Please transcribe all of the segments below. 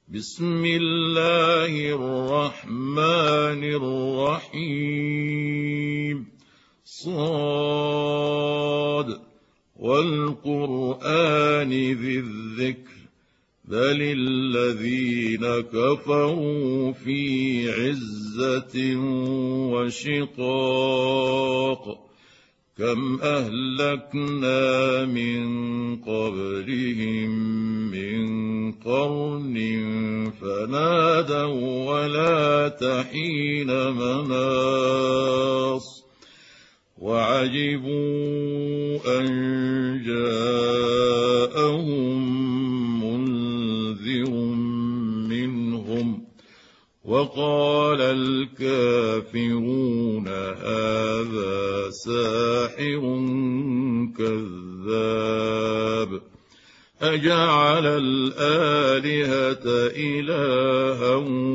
بسم الله الرحمن الرحيم صاد والقرآن ذي الذكر بل الذين كفروا في عزة وشقاق كم أهلكنا من قبلهم من قرن فنادوا ولا تحين مناص وعجبوا أن جاءهم منذر منهم وقال الكافرون هذا ساحر كذاب أجعل الآلهة إلها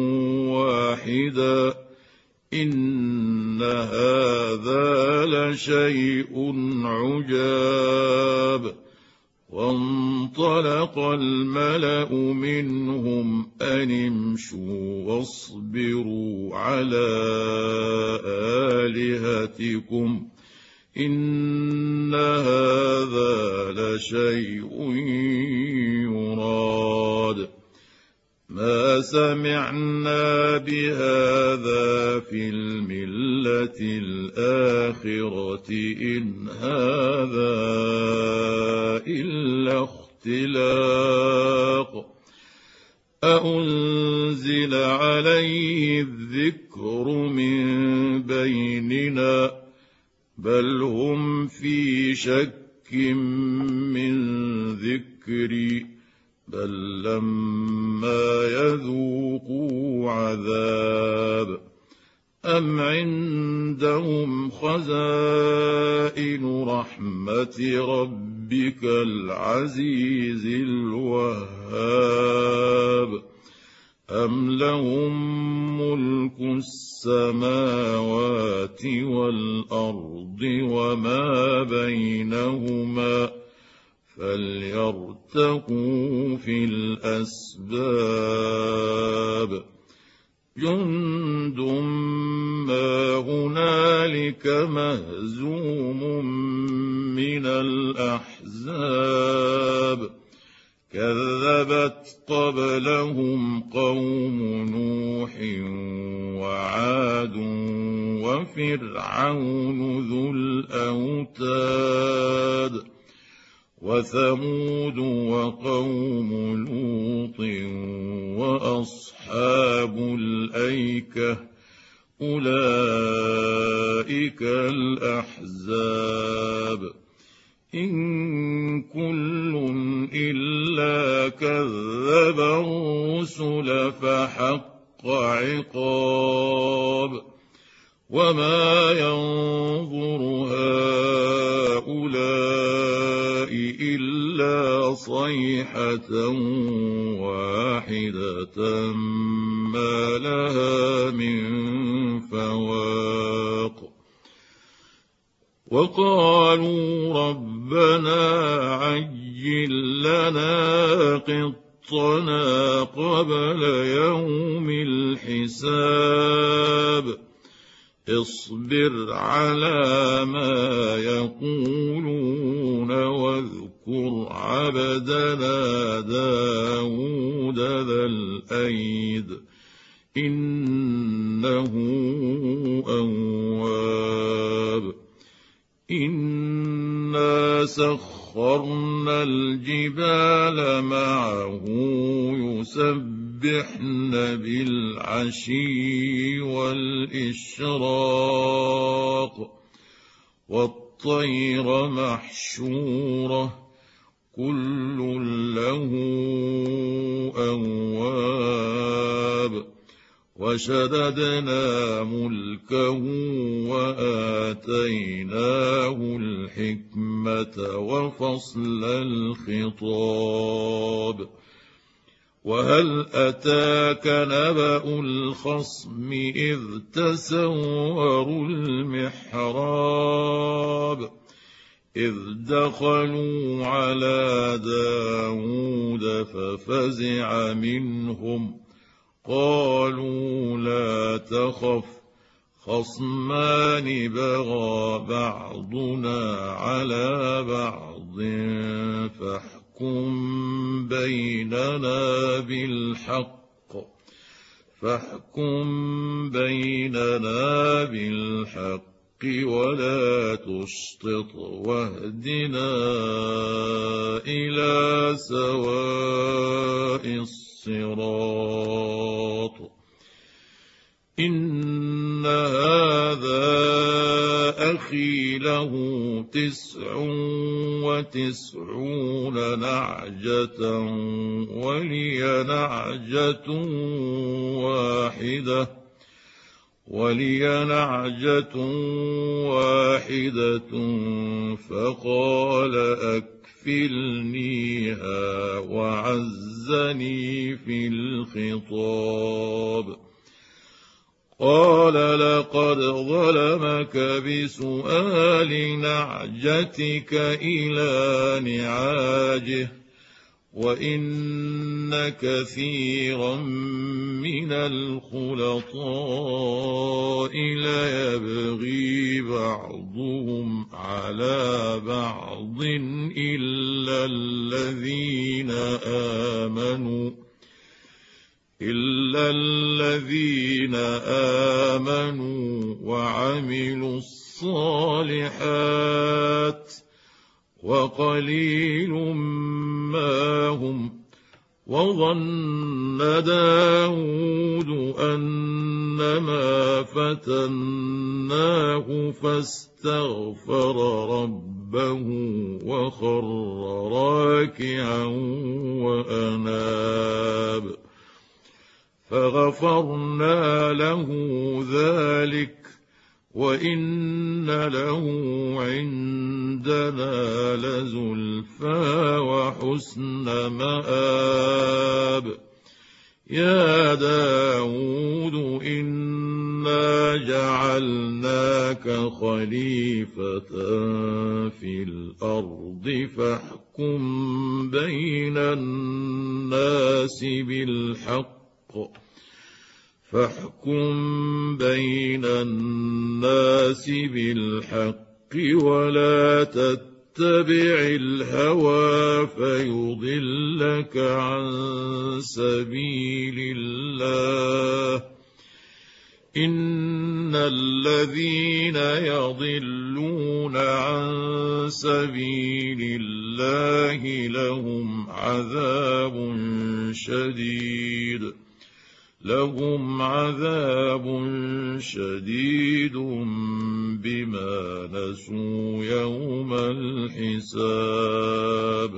واحدا إن هذا لشيء عجاب وانطلق الملأ منهم أن امشوا واصبروا على آلهتكم إن هذا لشيء يراد ما سمعنا بهذا في الملة الآخرة إن هذا إلا اختلاق أأنزل عليه الذكر من بيننا بل هم في شك من ذكري بل لما يذوقوا عذاب أم عندهم خزائن رحمة ربك العزيز الوهاب أم لهم ملك السماوات والأرض وما بينهما فليرتقوا في الأسباب جند ما هنالك مهزوم من الأحزاب كذبت قبلهم قوم نوح وعاد وفرعون ذو الأوتاد وثمود وقوم لوط وأصحاب الأيكة أولئك الأحزاب إن كل إلا كذب الرسل فحق عقاب وما ينظر هؤلاء إلا صيحة واحدة ما لها من فواق وقالوا ربنا عجل لنا قطنا قبل يوم الحساب اصبر على ما يقولون واذكر عبدنا داود ذا الأيد إنه أواب إنا سخرنا الجبال معه يسبحن بالعشي والإشراق والطير محشورة كل له أواب وشددنا ملكه وآتيناه الحكمة وفصل الخطاب وهل أتاك نبأ الخصم إذ تسوروا المحراب إذ دخلوا على داود ففزع منهم قالوا لا تخف خصمان بغى بعضنا على بعض فاحكم بيننا بالحق ولا تشطط واهدنا إلى سواء الصراط إن هذا أخي له 99 نعجة ولي نعجة واحدة فقال أكفلنيها وعزني في الخطاب قال لقد ظلمك بسؤال نعجتك إلى نعاجه وإن كثيرا من الخلطاء ليبغي بعضهم على بعض إلا الذين آمنوا وعملوا الصالحات وقليل ما هم وظن داود أنما فتناه فاستغفر ربه وخر راكعا وأناب فغفرنا له ذلك وإن له عندنا لزلفى وحسن مآب يا داود إنا جعلناك خليفة في الأرض فاحكم بين الناس بالحق ولا تتبع الهوى فيضلك عن سبيل الله إن الذين يضلون عن سبيل الله لهم عذاب شديد بما نسوا يوم الحساب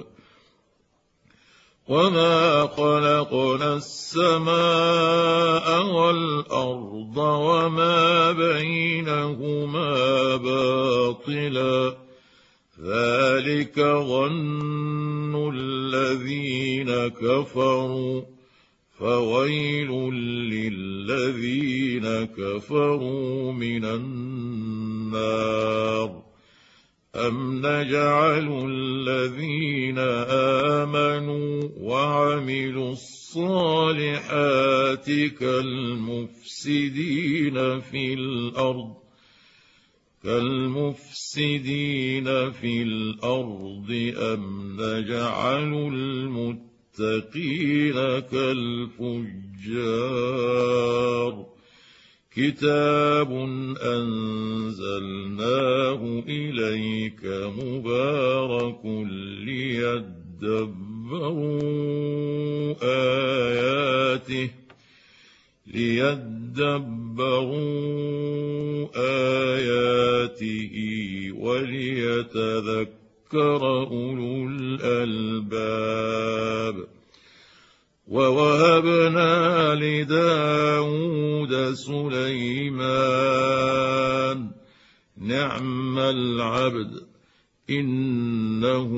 وما خلقنا السماء والأرض وما بينهما باطلا ذلك ظن الذين كفروا فويل للذين كفروا من النار أم نجعل الذين آمنوا وعملوا الصالحات كالمفسدين في الأرض أم نجعل المتقين كالفجار كتاب أنزلناه إليك مبارك ليدبروا آياته وليتذكر أولو الألباب ووهبنا لداود سليمان نعم العبد إنه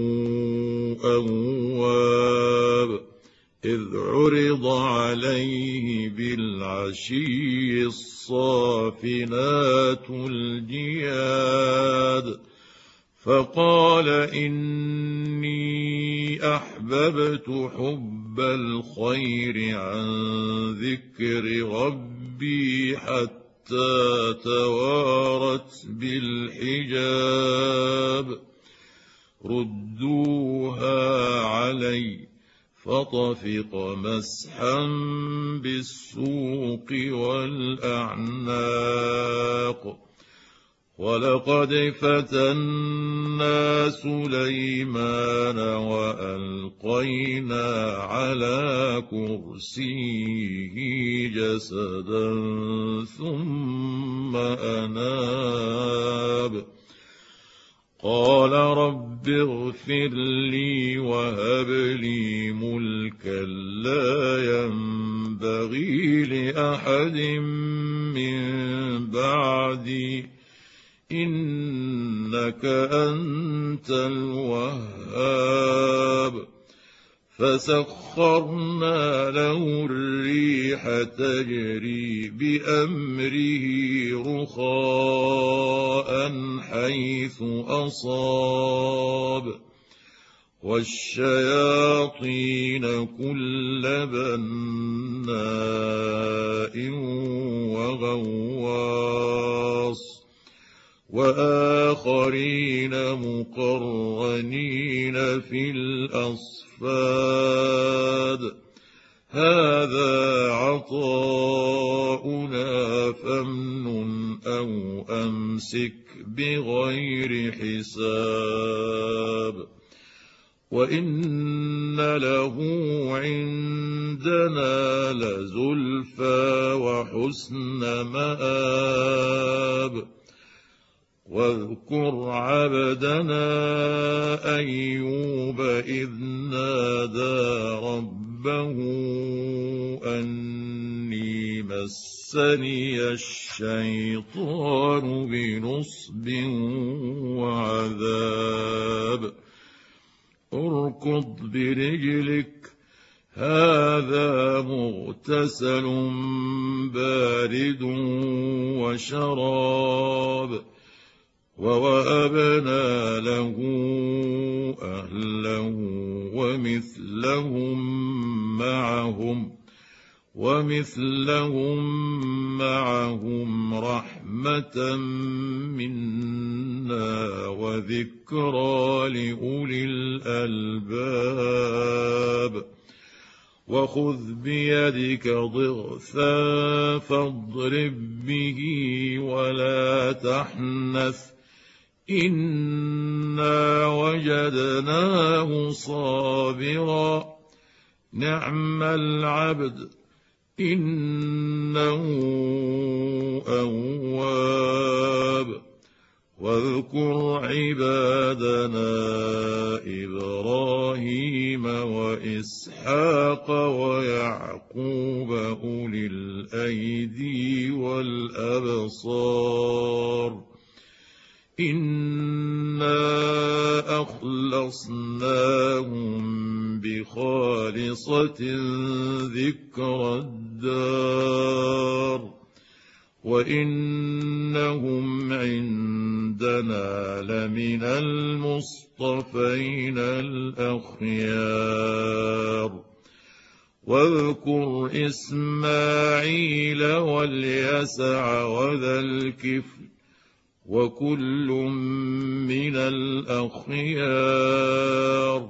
أواب إذ عرض عليه بالعشي الصافنات الجياد فقال إني أحببت حب الخير عن ذكر ربي حتى توارت بالحجاب ردوها علي فطفق مسحا بالسوق والأعناق ولقد فتنا سليمان وألقينا على كرسيه جسدا ثم أناب قال رب اغفر لي وهب لي ملكا لا ينبغي لأحد من بعدي إنك أنت الوهاب فسخرنا له الريح تجري بأمره رخاء حيث أصاب والشياطين كل بناء وغواص وآخرين مقرنين في الأصفاد هذا عطاؤنا فامنن أو أمسك بغير حساب وإن له عندنا لزلفى وحسن مآب واذكر عبدنا أيوب إذ نادى ربه أني مسني الشيطان بنصب وعذاب اركض برجلك هذا مغتسل بارد وشراب ووهبنا له أهله ومثلهم معهم رحمة منا وذكرى لأولي الألباب وخذ بيدك ضغثا فاضرب به ولا تحنث إنا وجدناه صابرا نعم العبد إنه أواب واذكر عبادنا إبراهيم وإسحاق ويعقوب أولي الأيدي والأبصار إنا أخلصناهم بخالصة ذكر الدار وإنهم عندنا لمن المصطفين الأخيار واذكر إسماعيل واليسع وذا الكفل وكل من الأخيار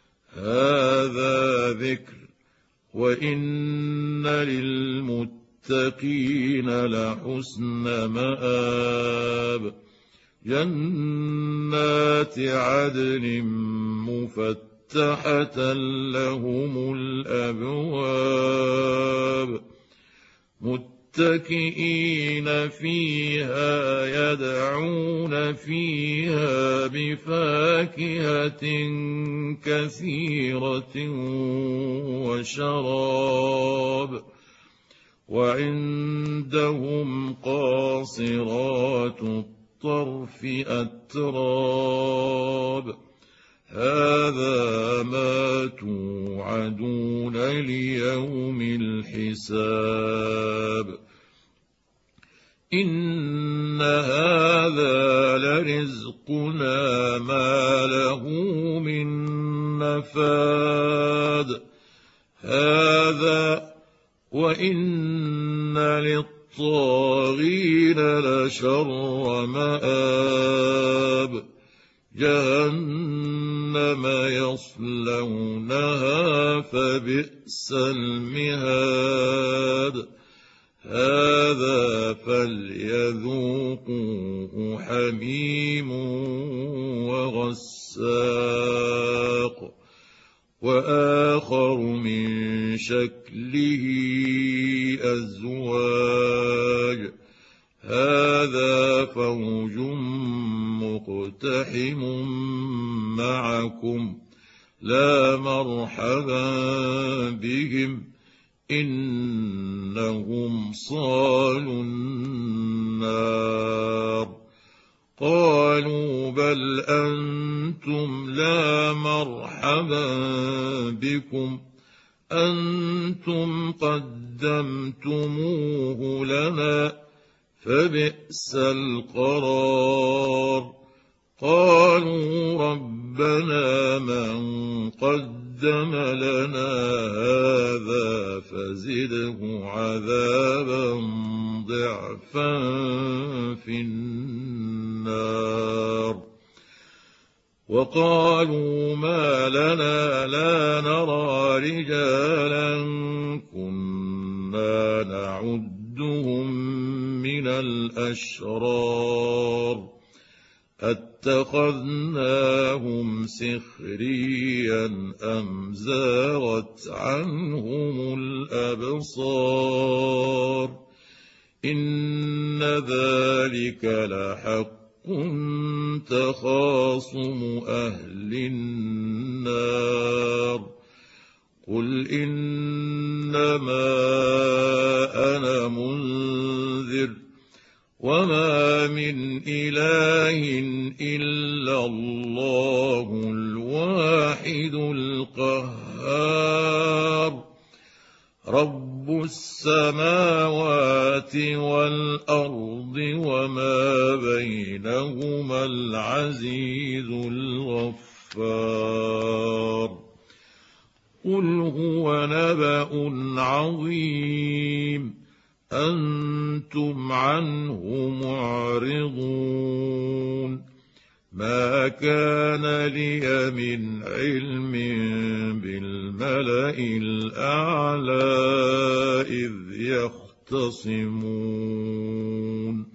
هذا ذكر وإن للمتقين لحسن مآب جنات عدن مفتحة لهم الأبواب متكئين فيها يدعون فيها بفاكهة كثيرة وشراب وعندهم قاصرات الطرف أتراب هذا ما توعدون ليوم الحساب إن هذا لرزقنا ما له من نفاد هذا وإن للطاغين لشر مآب جهنم يصلونها فبئس المهاد هذا فليذوقوه حميم وغساق وآخر من شكله أزواج هذا فوج مقتحم معكم لا مرحبا بهم إنهم صالوا النار قالوا بل أنتم لا مرحبا بكم أنتم قدمتموه لنا فبئس القرار قالوا ربنا من قدم لنا هذا فزده عذابا ضعفا في النار وقالوا ما لنا لا نرى رجالا كنا نعدهم من الأشرار أتخذناهم سخريا أم زاغت عنهم الأبصار إن ذلك لحق تخاصم أهل النار قل إنما أنا منذر وما من إله إلا الله الواحد القهار رب السماوات والأرض وما بينهما العزيز الغفار قل هو نبأ عظيم أنتم عنه معرضون ما كان لي من علم بالملأ الأعلى إذ يختصمون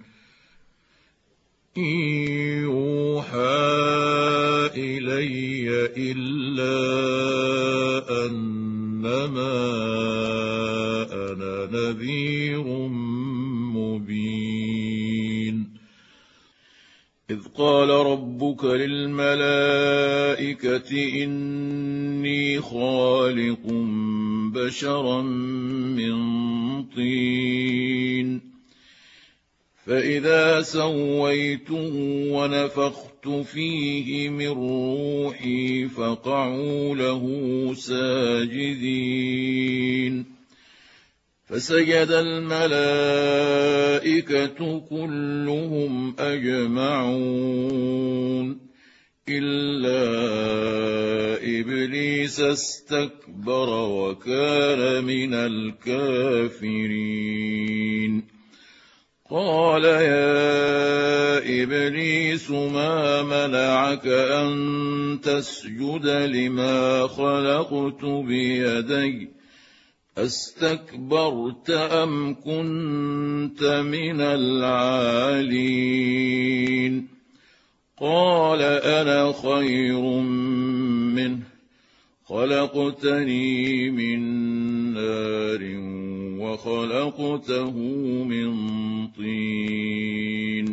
إن يوحى إلي إلا أنما أنا نذير مبين إذ قال ربك للملائكة إني خالق بشرا من طين فإذا سويته ونفخت فيه من روحي فقعوا له ساجدين فسجد الملائكة كلهم أجمعون إلا إبليس استكبر وكان من الكافرين قال يا إبليس ما منعك أن تسجد لما خلقت بيدي أستكبرت أم كنت من العالين قال أنا خير منه خلقتني من نار وخلقته من طين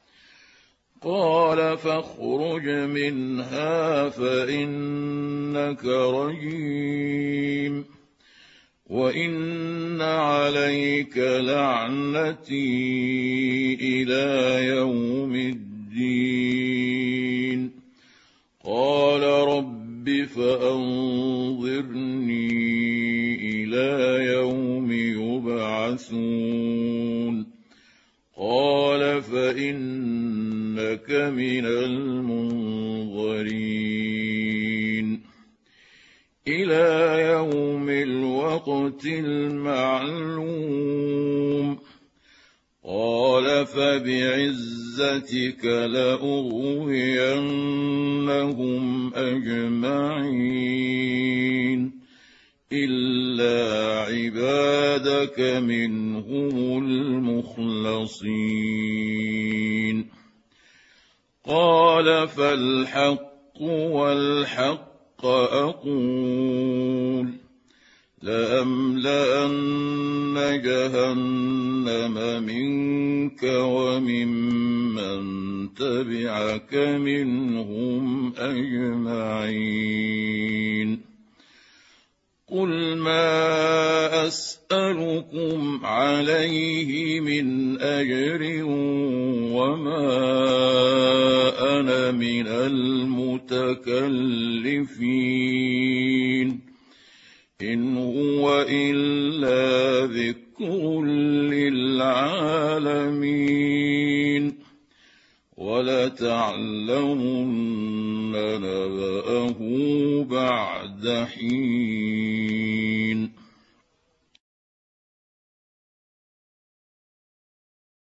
قال فاخرج منها فإنك رجيم وإن عليك لعنتي إلى يوم الدين قال رب فأنظرني إلى يوم يبعثون فإنك من المنظرين إلى يوم الوقت المعلوم. قال فبعزتك لأغوينهم أجمعين إلا عبادك منهم المخلصين. قال فالحق والحق أقول لأملأن جهنم منك وممن تبعك منهم أجمعين. قل ما أسألكم عليه من أجر وما أنا من المتكلفين إن هو إلا ذكر للعالمين ولتعلمن نبأه بعد حين.